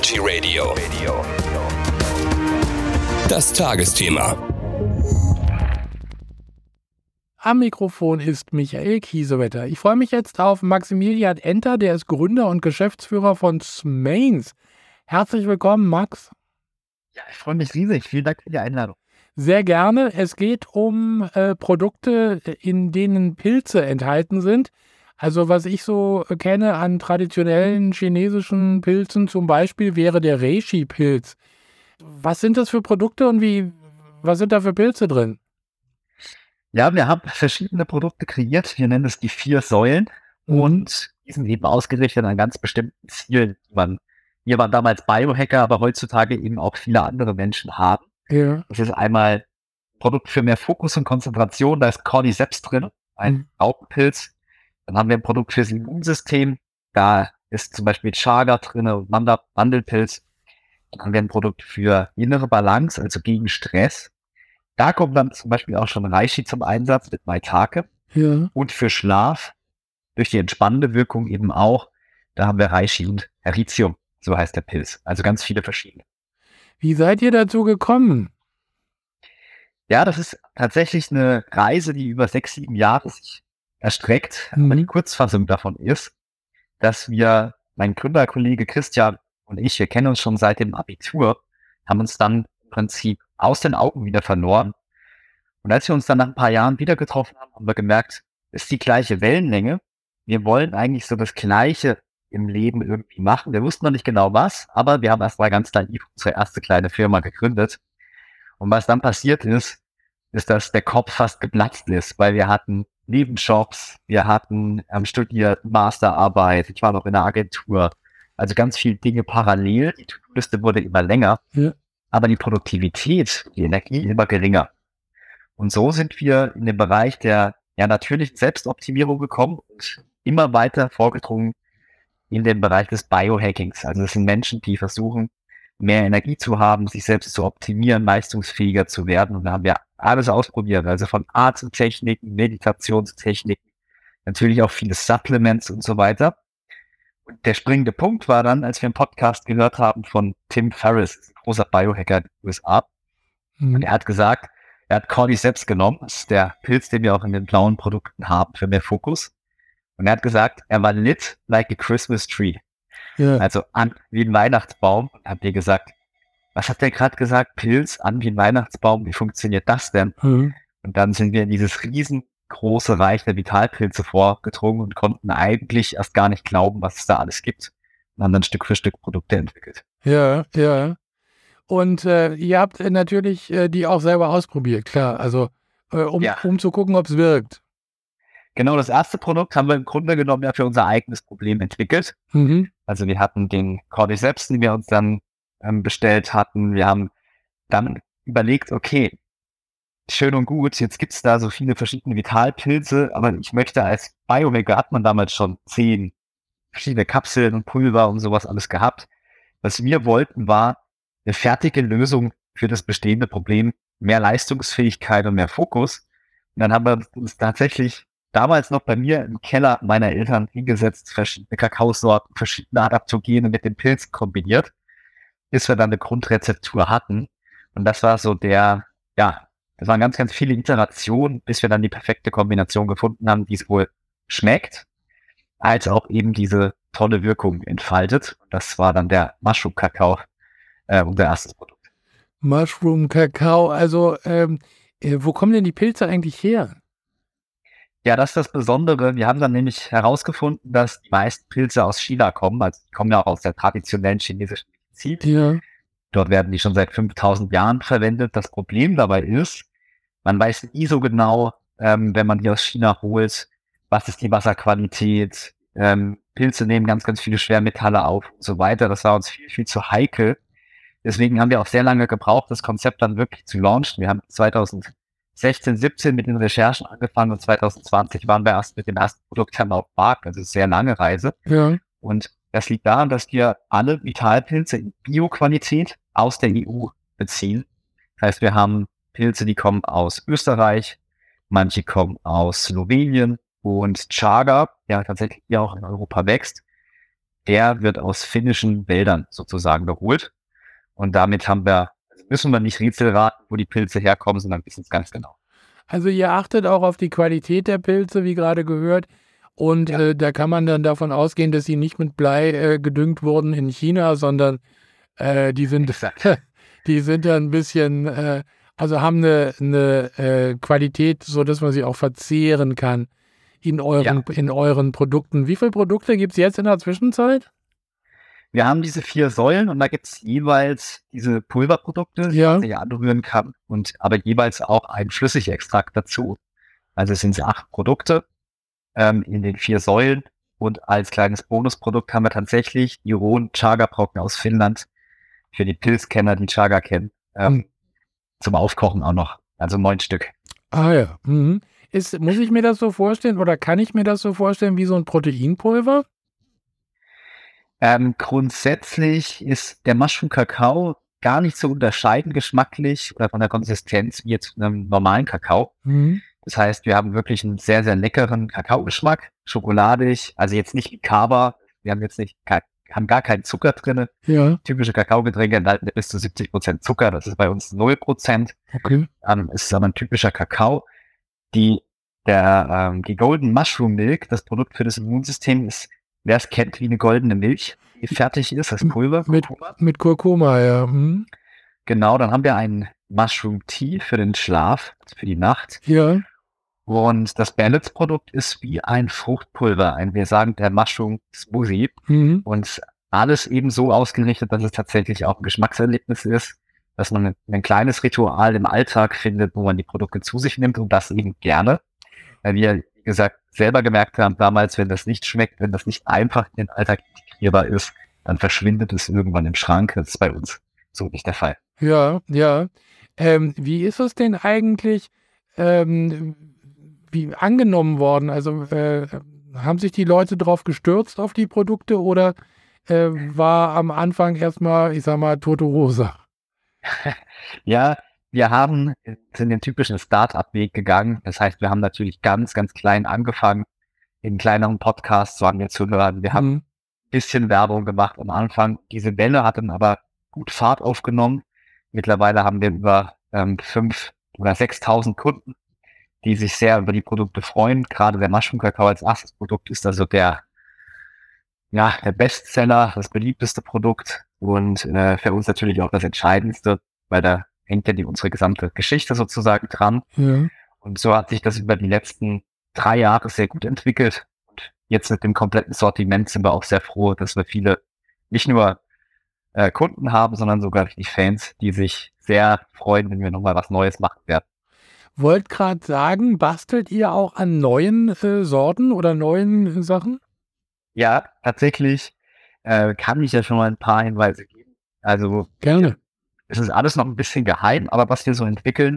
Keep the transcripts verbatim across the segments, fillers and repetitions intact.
Energy Radio. Das Tagesthema. Am Mikrofon ist Michael Kiesewetter. Ich freue mich jetzt auf Maximilian Enter, der ist Gründer und Geschäftsführer von Smains. Herzlich willkommen, Max. Ja, ich freue mich riesig. Vielen Dank für die Einladung. Sehr gerne. Es geht um äh, Produkte, in denen Pilze enthalten sind. Also was ich so kenne an traditionellen chinesischen Pilzen zum Beispiel wäre der Reishi-Pilz. Was sind das für Produkte und wie, was sind da für Pilze drin? Ja, wir haben verschiedene Produkte kreiert. Wir nennen es die vier Säulen Mhm. und die sind eben ausgerichtet an ganz bestimmten Zielen, die man, wir waren damals Biohacker, aber heutzutage eben auch viele andere Menschen haben. Ja. Das ist einmal ein Produkt für mehr Fokus und Konzentration, da ist Cordyceps drin, ein Mhm. Raupenpilz. Dann haben wir ein Produkt fürs Immunsystem, da ist zum Beispiel Chaga drin und Manda- Mandelpilz. Dann haben wir ein Produkt für innere Balance, also gegen Stress. Da kommt dann zum Beispiel auch schon Reishi zum Einsatz mit Maitake. Ja. Und für Schlaf, durch die entspannende Wirkung eben auch, da haben wir Reishi und Heritium, so heißt der Pilz. Also ganz viele verschiedene. Wie seid ihr dazu gekommen? Ja, das ist tatsächlich eine Reise, die über sechs, sieben Jahre sich erstreckt. Mhm. Aber die Kurzfassung davon ist, dass wir, mein Gründerkollege Christian und ich, wir kennen uns schon seit dem Abitur, haben uns dann im Prinzip aus den Augen wieder verloren. Und als wir uns dann nach ein paar Jahren wieder getroffen haben, haben wir gemerkt, es ist die gleiche Wellenlänge. Wir wollen eigentlich so das Gleiche im Leben irgendwie machen. Wir wussten noch nicht genau was, aber wir haben erst mal ganz naiv unsere erste kleine Firma gegründet. Und was dann passiert ist, ist, dass der Kopf fast geplatzt ist, weil wir hatten Nebenjobs, wir hatten ähm, studiert, Masterarbeit, ich war noch in der Agentur. Also ganz viele Dinge parallel. Die To-Do-Liste wurde immer länger, Ja. aber die Produktivität, die Energie immer geringer. Und so sind wir in den Bereich der ja natürlichen Selbstoptimierung gekommen und immer weiter vorgedrungen in den Bereich des Biohackings. Also das sind Menschen, die versuchen, mehr Energie zu haben, sich selbst zu optimieren, leistungsfähiger zu werden. Und da haben wir alles ausprobiert, also von Atemtechniken, Meditationstechniken, natürlich auch viele Supplements und so weiter. Und der springende Punkt war dann, als wir einen Podcast gehört haben von Tim Ferriss, ein großer Biohacker in den U S A. Und Mhm. er hat gesagt, er hat Cordyceps genommen, das ist der Pilz, den wir auch in den blauen Produkten haben, für mehr Fokus. Und er hat gesagt, er war lit like a Christmas tree, Ja. also an wie ein Weihnachtsbaum. Und haben wir gesagt, was hat der gerade gesagt? Pilz an wie ein Weihnachtsbaum, wie funktioniert das denn? Mhm. Und dann sind wir in dieses riesengroße Reich der Vitalpilze vorgedrungen und konnten eigentlich erst gar nicht glauben, was es da alles gibt. Und haben dann Stück für Stück Produkte entwickelt. Ja, ja. Und äh, ihr habt äh, natürlich äh, die auch selber ausprobiert, klar. Also äh, um, Ja. um zu gucken, ob es wirkt. Genau, das erste Produkt haben wir im Grunde genommen ja für unser eigenes Problem entwickelt. Mhm. Also wir hatten den Cordyceps, den wir uns dann ähm, bestellt hatten. Wir haben dann überlegt, okay, schön und gut, jetzt gibt's da so viele verschiedene Vitalpilze, aber ich möchte als Biohacker, hat man damals schon zehn verschiedene Kapseln und Pulver und sowas alles gehabt. Was wir wollten, war eine fertige Lösung für das bestehende Problem, mehr Leistungsfähigkeit und mehr Fokus. Und dann haben wir uns tatsächlich damals noch bei mir im Keller meiner Eltern hingesetzt, verschiedene Kakaosorten, verschiedene Adaptogene mit den Pilzen kombiniert, bis wir dann eine Grundrezeptur hatten. Und das war so der, ja, das waren ganz, ganz viele Iterationen, bis wir dann die perfekte Kombination gefunden haben, die es wohl schmeckt, als auch eben diese tolle Wirkung entfaltet. Und das war dann der Mushroom-Kakao, äh, unser erstes Produkt. Mushroom Kakao, also ähm, äh, wo kommen denn die Pilze eigentlich her? Ja, das ist das Besondere. Wir haben dann nämlich herausgefunden, dass die meisten Pilze aus China kommen. Also die kommen ja auch aus der traditionellen chinesischen Medizin. Ja. Dort werden die schon seit fünftausend Jahren verwendet. Das Problem dabei ist, man weiß nie so genau, ähm, wenn man die aus China holt, was ist die Wasserqualität. Ähm, Pilze nehmen ganz, ganz viele Schwermetalle auf und so weiter. Das war uns viel, viel zu heikel. Deswegen haben wir auch sehr lange gebraucht, das Konzept dann wirklich zu launchen. Wir haben zweitausendsechzehn, siebzehn mit den Recherchen angefangen und zwanzig zwanzig waren wir erst mit dem ersten Produkt auf dem Markt. Also eine sehr lange Reise. Ja. Und das liegt daran, dass wir alle Vitalpilze in Bio-Qualität aus der E U beziehen. Das heißt, wir haben Pilze, die kommen aus Österreich, manche kommen aus Slowenien und Chaga, der tatsächlich hier auch in Europa wächst. der wird aus finnischen Wäldern sozusagen geholt. Und damit haben wir, also müssen wir nicht Rätsel raten, wo die Pilze herkommen, sondern wissen es ganz genau. Also ihr achtet auch auf die Qualität der Pilze, wie gerade gehört. Und Ja. äh, da kann man dann davon ausgehen, dass sie nicht mit Blei äh, gedüngt wurden in China, sondern äh, die sind Exakt. die sind dann ein bisschen, äh, also haben eine, eine äh, Qualität, sodass man sie auch verzehren kann in euren, in euren Produkten. Wie viele Produkte gibt es jetzt in der Zwischenzeit? Wir haben diese vier Säulen und da gibt es jeweils diese Pulverprodukte, die Ja. man sich anrühren kann und aber jeweils auch ein Flüssigextrakt dazu. Also es sind acht Produkte ähm, in den vier Säulen und als kleines Bonusprodukt haben wir tatsächlich die rohen Chaga-Brocken aus Finnland für die Pilzkenner, die Chaga kennen, ähm, Hm. zum Aufkochen auch noch. Also neun Stück. Ah ja. Mhm. Ist, muss ich mir das so vorstellen oder kann ich mir das so vorstellen wie so ein Proteinpulver? Ähm, grundsätzlich ist der Mushroom-Kakao gar nicht so unterscheiden geschmacklich oder von der Konsistenz wie jetzt einem normalen Kakao. Mhm. Das heißt, wir haben wirklich einen sehr, sehr leckeren Kakaogeschmack, schokoladig, also jetzt nicht wie Kaba. Wir haben jetzt nicht, haben gar keinen Zucker drin. Ja, Typische Kakaogetränke enthalten bis zu siebzig Prozent Zucker. Das ist bei uns null Prozent. okay. Ähm, es ist aber ein typischer Kakao. Die, der, ähm, die Golden Mushroom Milk, das Produkt für das Immunsystem, ist, wer es kennt, wie eine goldene Milch, die fertig ist, das Pulver. Mit, Kurkuma. mit Kurkuma, ja. Mhm. Genau, dann haben wir einen Mushroom Tea für den Schlaf, also für die Nacht. Ja. Und das Balance-Produkt ist wie ein Fruchtpulver, ein, wir sagen, der Mushroom Smoothie. Mhm. Und alles eben so ausgerichtet, dass es tatsächlich auch ein Geschmackserlebnis ist, dass man ein, ein kleines Ritual im Alltag findet, wo man die Produkte zu sich nimmt und das eben gerne. Weil wir, wie gesagt, selber gemerkt haben damals, wenn das nicht schmeckt, wenn das nicht einfach in den Alltag integrierbar ist, dann verschwindet es irgendwann im Schrank. Das ist bei uns so nicht der Fall. Ja, ja. Ähm, wie ist es denn eigentlich ähm, wie angenommen worden? Also äh, haben sich die Leute drauf gestürzt auf die Produkte oder äh, war am Anfang erstmal, ich sag mal, tote Hose? Ja, wir haben, sind den typischen Start-up-Weg gegangen. Das heißt, wir haben natürlich ganz, ganz klein angefangen, in kleineren Podcasts so an mir zu hören. Wir haben Mhm. ein bisschen Werbung gemacht am Anfang. Diese Welle hat dann aber gut Fahrt aufgenommen. Mittlerweile haben wir über ähm, fünf oder sechstausend Kunden, die sich sehr über die Produkte freuen. Gerade der Mushroom-Kakao als erstes Produkt ist also der, ja, der Bestseller, das beliebteste Produkt und äh, für uns natürlich auch das Entscheidendste, weil da hängt ja die, unsere gesamte Geschichte sozusagen dran. Ja. Und so hat sich das über die letzten drei Jahre sehr gut entwickelt. Und jetzt mit dem kompletten Sortiment sind wir auch sehr froh, dass wir viele, nicht nur äh, Kunden haben, sondern sogar die Fans, die sich sehr freuen, wenn wir nochmal was Neues machen werden. Wollt gerade sagen, bastelt ihr auch an neuen äh, Sorten oder neuen äh, Sachen? Ja, tatsächlich äh, kann ich ja schon mal ein paar Hinweise geben. Also Gerne. es ist alles noch ein bisschen geheim, aber was wir so entwickeln,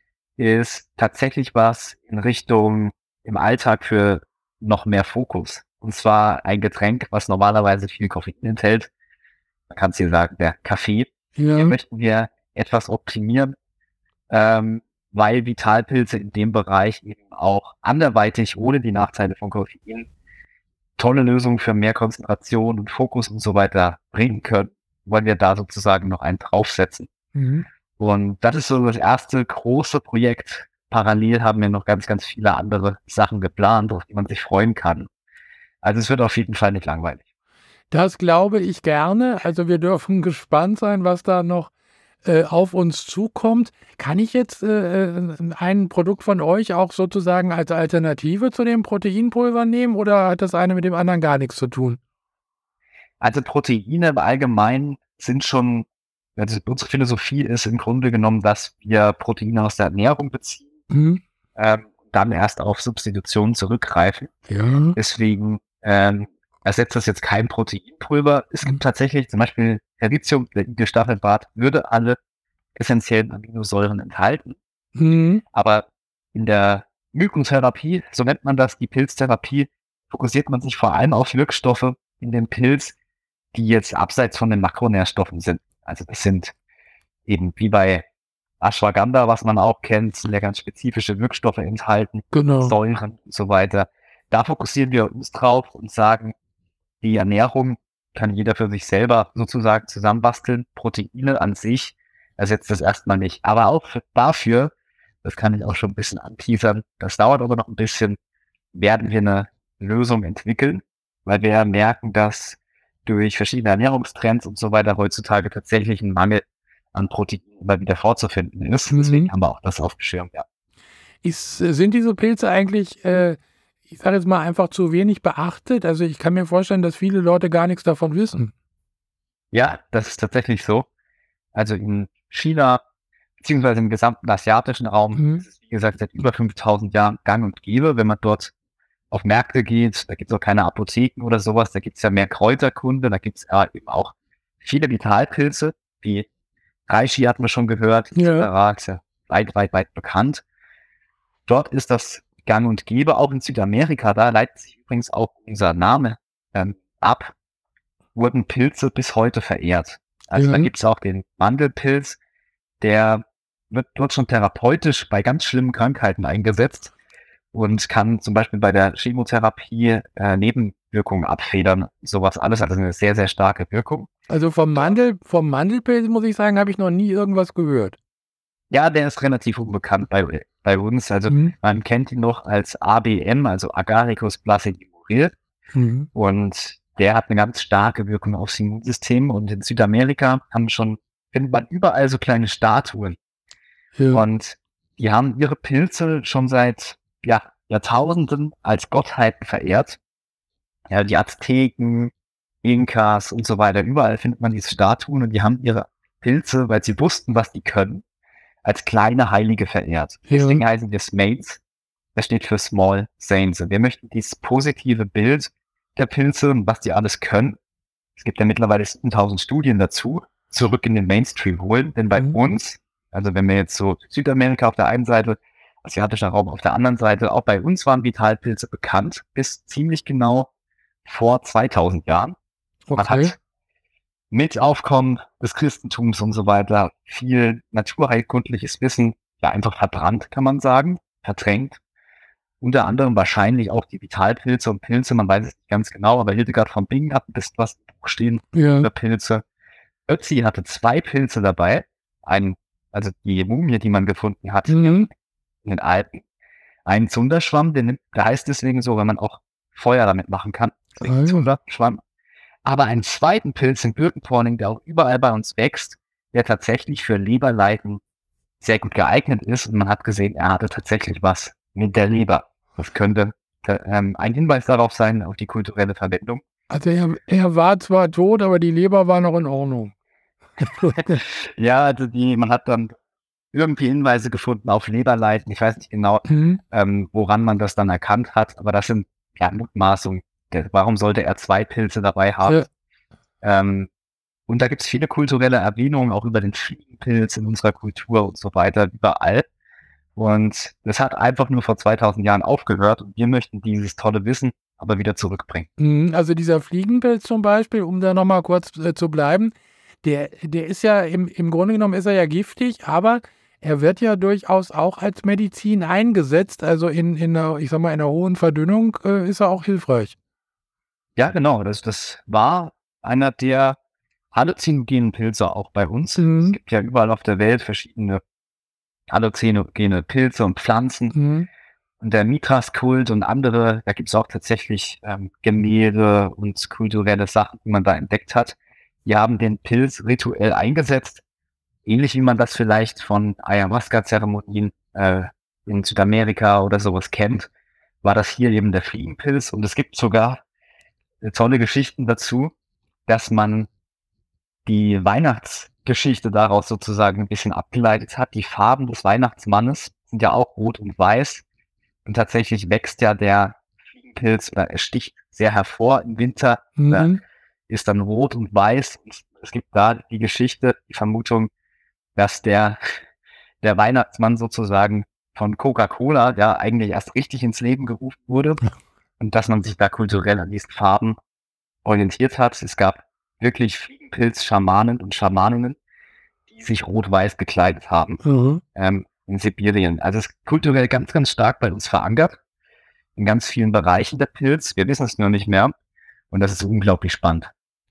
ist tatsächlich was in Richtung im Alltag für noch mehr Fokus. Und zwar ein Getränk, was normalerweise viel Koffein enthält. Man kann es hier sagen, der Kaffee. Ja. Hier möchten wir etwas optimieren, ähm, weil Vitalpilze in dem Bereich eben auch anderweitig ohne die Nachteile von Koffein tolle Lösungen für mehr Konzentration und Fokus und so weiter bringen können, wollen wir da sozusagen noch einen draufsetzen. Mhm. Und das ist so das erste große Projekt. Parallel haben wir noch ganz, ganz viele andere Sachen geplant, auf die man sich freuen kann. Also es wird auf jeden Fall nicht langweilig. Das glaube ich gerne. Also wir dürfen gespannt sein, was da noch äh, auf uns zukommt. Kann ich jetzt äh, ein Produkt von euch auch sozusagen als Alternative zu dem Proteinpulver nehmen oder hat das eine mit dem anderen gar nichts zu tun? Also Proteine im Allgemeinen sind schon, also unsere Philosophie ist im Grunde genommen, dass wir Proteine aus der Ernährung beziehen, Mhm. ähm, dann erst auf Substitutionen zurückgreifen. Ja. Deswegen ähm, ersetzt das jetzt kein Proteinpulver. Es gibt tatsächlich zum Beispiel Heritium, der Igelstachelbart, würde alle essentiellen Aminosäuren enthalten. Mhm. Aber in der Mykotherapie, so nennt man das, die Pilztherapie, fokussiert man sich vor allem auf Wirkstoffe in dem Pilz, die jetzt abseits von den Makronährstoffen sind. Also das sind eben wie bei Ashwagandha, was man auch kennt, sind ja ganz spezifische Wirkstoffe enthalten, Genau. Säuren und so weiter. Da fokussieren wir uns drauf und sagen, die Ernährung kann jeder für sich selber sozusagen zusammenbasteln. Proteine an sich ersetzt das erstmal nicht. Aber auch für, dafür, das kann ich auch schon ein bisschen anteasern, das dauert aber noch ein bisschen, werden wir eine Lösung entwickeln, weil wir merken, dass durch verschiedene Ernährungstrends und so weiter heutzutage tatsächlich ein Mangel an Proteinen immer wieder vorzufinden ist. Mhm. Deswegen haben wir auch das aufgeschirmt, ja. Ist, sind diese Pilze eigentlich, äh, ich sage jetzt mal, einfach zu wenig beachtet? Also ich kann mir vorstellen, dass viele Leute gar nichts davon wissen. Ja, das ist tatsächlich so. Also in China, beziehungsweise im gesamten asiatischen Raum, Mhm. ist es, wie gesagt, seit über fünftausend Jahren gang und gäbe, wenn man dort auf Märkte geht, da gibt es auch keine Apotheken oder sowas, da gibt es ja mehr Kräuterkunde, da gibt es ja eben auch viele Vitalpilze, wie Reishi hat man schon gehört, et cetera, ist ja weit, weit, weit bekannt. Dort ist das gang und gäbe, auch in Südamerika, da leitet sich übrigens auch unser Name ähm, ab, wurden Pilze bis heute verehrt. Also Ja. da gibt es auch den Mandelpilz, der wird dort schon therapeutisch bei ganz schlimmen Krankheiten eingesetzt und kann zum Beispiel bei der Chemotherapie äh, Nebenwirkungen abfedern, sowas alles, also eine sehr, sehr starke Wirkung. Also vom Mandel, vom Mandelpilz, muss ich sagen, habe ich noch nie irgendwas gehört. Ja, der ist relativ unbekannt bei, bei uns, also Mhm. man kennt ihn noch als A B M, also Agaricus placidimuril, Mhm. und der hat eine ganz starke Wirkung aufs Immunsystem, und in Südamerika haben schon, findet man überall so kleine Statuen. Ja. Und die haben ihre Pilze schon seit ja, Jahrtausenden als Gottheiten verehrt. Ja, die Azteken, Inkas und so weiter, überall findet man diese Statuen, und die haben ihre Pilze, weil sie wussten, was die können, als kleine Heilige verehrt. Ja. Deswegen heißen wir Smains. Das steht für Small Saints. Wir möchten dieses positive Bild der Pilze und was die alles können. Es gibt ja mittlerweile siebentausend Studien dazu, zurück in den Mainstream holen. Denn bei Mhm. uns, also wenn wir jetzt so Südamerika auf der einen Seite, asiatischer Raum auf der anderen Seite, auch bei uns waren Vitalpilze bekannt, bis ziemlich genau vor zweitausend Jahren. Man Okay. hat mit Aufkommen des Christentums und so weiter viel naturheilkundliches Wissen ja einfach verbrannt, kann man sagen, verdrängt. Unter anderem wahrscheinlich auch die Vitalpilze und Pilze, man weiß es nicht ganz genau, aber Hildegard von Bingen hat ein bisschen was im Buch stehen Ja. über Pilze. Ötzi hatte zwei Pilze dabei, einen, also die Mumie, die man gefunden hat Mhm. in den Alpen, einen Zunderschwamm, der, nimmt, der heißt deswegen so, weil man auch Feuer damit machen kann, deswegen Ah, ja. Zunderschwamm. Aber einen zweiten Pilz, den Birkenporning, der auch überall bei uns wächst, der tatsächlich für Leberleiden sehr gut geeignet ist, und man hat gesehen, er hatte tatsächlich was mit der Leber. Das könnte äh, ähm, ein Hinweis darauf sein, auf die kulturelle Verwendung. Also er, er war zwar tot, aber die Leber war noch in Ordnung. Ja, also die, man hat dann irgendwie Hinweise gefunden auf Leberleiden. Ich weiß nicht genau, Mhm. ähm, woran man das dann erkannt hat, aber das sind ja Mutmaßungen. Der, warum sollte er zwei Pilze dabei haben? Ja. Ähm, und da gibt es viele kulturelle Erwähnungen, auch über den Fliegenpilz in unserer Kultur und so weiter, überall. Und das hat einfach nur vor zweitausend Jahren aufgehört, und wir möchten dieses tolle Wissen aber wieder zurückbringen. Mhm. Also dieser Fliegenpilz zum Beispiel, um da nochmal kurz äh, zu bleiben, der, der ist ja im, im Grunde genommen ist er ja giftig, aber er wird ja durchaus auch als Medizin eingesetzt. Also in, in einer, ich sag mal, in einer hohen Verdünnung äh, ist er auch hilfreich. Ja, genau, das, das war einer der halluzinogenen Pilze auch bei uns. Mhm. Es gibt ja überall auf der Welt verschiedene halluzinogene Pilze und Pflanzen. Mhm. Und der Mithras-Kult und andere, da gibt es auch tatsächlich ähm, Gemälde und kulturelle Sachen, die man da entdeckt hat. Die haben den Pilz rituell eingesetzt, ähnlich wie man das vielleicht von Ayahuasca-Zeremonien äh, in Südamerika oder sowas kennt, war das hier eben der Fliegenpilz. Und es gibt sogar äh, tolle Geschichten dazu, dass man die Weihnachtsgeschichte daraus sozusagen ein bisschen abgeleitet hat. Die Farben des Weihnachtsmannes sind ja auch rot und weiß. Und tatsächlich wächst ja der Fliegenpilz, oder er sticht sehr hervor im Winter, oder Mhm. ist dann rot und weiß. Und es gibt da die Geschichte, die Vermutung, dass der, der Weihnachtsmann sozusagen von Coca-Cola ja eigentlich erst richtig ins Leben gerufen wurde, und dass man sich da kulturell an diesen Farben orientiert hat. Es gab wirklich Fliegenpilz-Schamanen und Schamaninnen, die sich rot-weiß gekleidet haben. Mhm. Ähm, in Sibirien. Also es ist kulturell ganz, ganz stark bei uns verankert. In ganz vielen Bereichen der Pilz. Wir wissen es nur nicht mehr. Und das ist unglaublich spannend.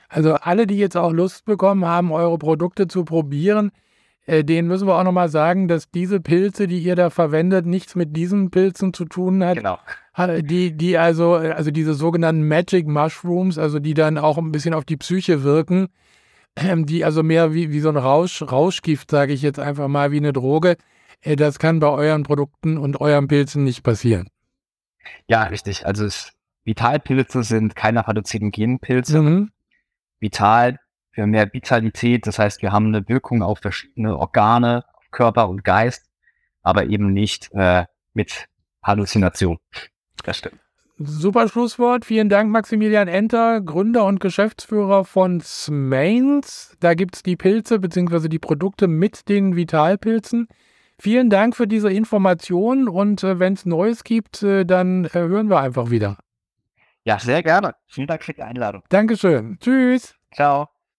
Also alle, die jetzt auch Lust bekommen haben, eure Produkte zu probieren, äh, denen müssen wir auch nochmal sagen, dass diese Pilze, die ihr da verwendet, nichts mit diesen Pilzen zu tun hat. Genau. Ha- Die, die also, also diese sogenannten Magic Mushrooms, also die dann auch ein bisschen auf die Psyche wirken, ähm, die also mehr wie, wie so ein Rausch, Rauschgift, sage ich jetzt einfach mal, wie eine Droge. Äh, das kann bei euren Produkten und euren Pilzen nicht passieren. Ja, richtig. Also es, Vitalpilze sind keine halluzinogenen Pilze. Mhm. Vital für mehr Vitalität. Das heißt, wir haben eine Wirkung auf verschiedene Organe, auf Körper und Geist, aber eben nicht äh, mit Halluzination. Das stimmt. Super Schlusswort. Vielen Dank, Maximilian Enter, Gründer und Geschäftsführer von Smains. Da gibt es die Pilze bzw. die Produkte mit den Vitalpilzen. Vielen Dank für diese Informationen und äh, wenn es Neues gibt, äh, dann äh, hören wir einfach wieder. Ja, sehr gerne. Vielen Dank für die Einladung. Dankeschön. Tschüss. Ciao.